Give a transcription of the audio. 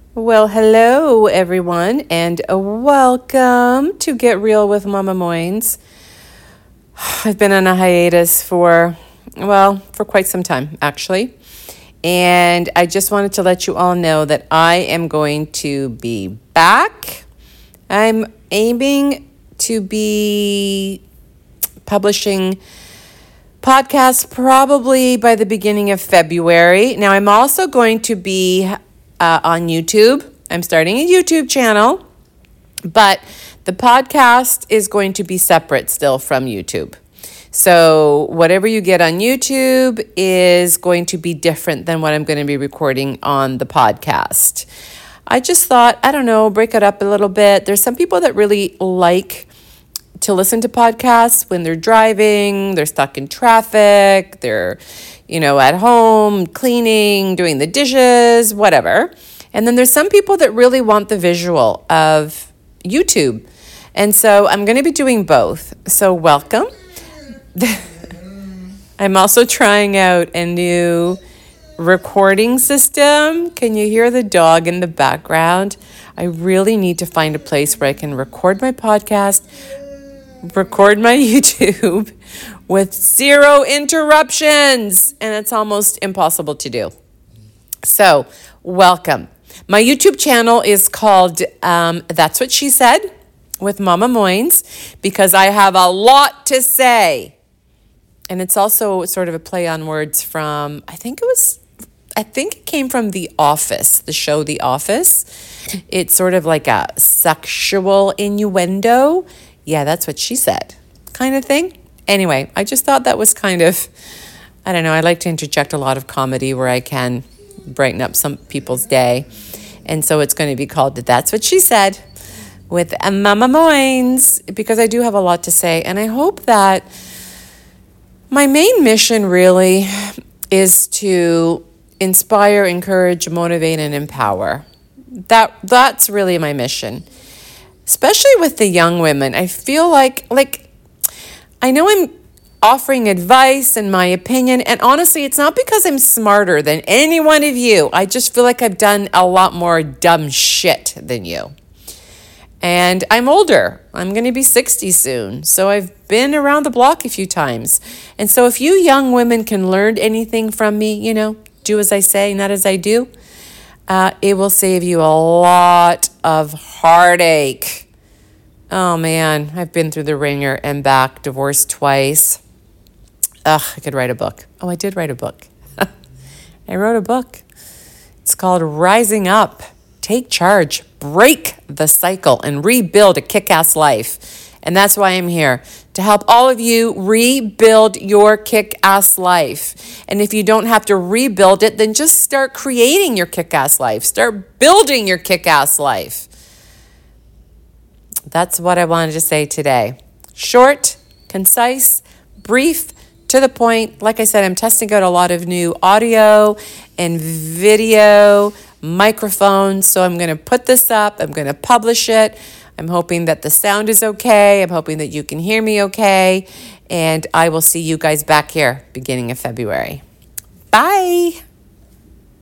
Well, hello everyone, and welcome to Get Real with Mama Moynes. I've been on a hiatus for quite some time, actually. And I just wanted to let you all know that I am going to be back. I'm aiming to be publishing podcasts probably by the beginning of February. Now, I'm also going to be on YouTube. I'm starting a YouTube channel, but the podcast is going to be separate still from YouTube. So whatever you get on YouTube is going to be different than what I'm going to be recording on the podcast. I just thought, break it up a little bit. There's some people that really like to listen to podcasts when they're driving, they're stuck in traffic, they're, at home, cleaning, doing the dishes, whatever. And then there's some people that really want the visual of YouTube. And so I'm going to be doing both. So welcome. I'm also trying out a new recording system. Can you hear the dog in the background? I really need to find a place where I can record my podcast, record my YouTube with zero interruptions, and it's almost impossible to do. So, welcome. My YouTube channel is called That's What She Said with Mama Moynes, because I have a lot to say. And it's also sort of a play on words from, I think it came from The Office, the show The Office. It's sort of like a sexual innuendo. Yeah, that's what she said, kind of thing. Anyway, I just thought that was kind of, I like to interject a lot of comedy where I can brighten up some people's day. And so it's going to be called That's What She Said with Mama Moynes, because I do have a lot to say. And I hope that my main mission really is to inspire, encourage, motivate, and empower. That's really my mission. Especially with the young women, I feel like I know I'm offering advice and my opinion, and honestly, it's not because I'm smarter than any one of you. I just feel like I've done a lot more dumb shit than you. And I'm older. I'm going to be 60 soon, so I've been around the block a few times. And so if you young women can learn anything from me, do as I say, not as I do, it will save you a lot of heartache. Oh, man, I've been through the ringer and back, divorced twice. I could write a book. Oh, I did write a book. I wrote a book. It's called Rising Up. Take charge, break the cycle, and rebuild a kick-ass life. And that's why I'm here, to help all of you rebuild your kick-ass life. And if you don't have to rebuild it, then just start creating your kick-ass life. Start building your kick-ass life. That's what I wanted to say today. Short, concise, brief, to the point. Like I said, I'm testing out a lot of new audio and video microphones. So I'm going to put this up. I'm going to publish it. I'm hoping that the sound is okay. I'm hoping that you can hear me okay. And I will see you guys back here beginning of February. Bye.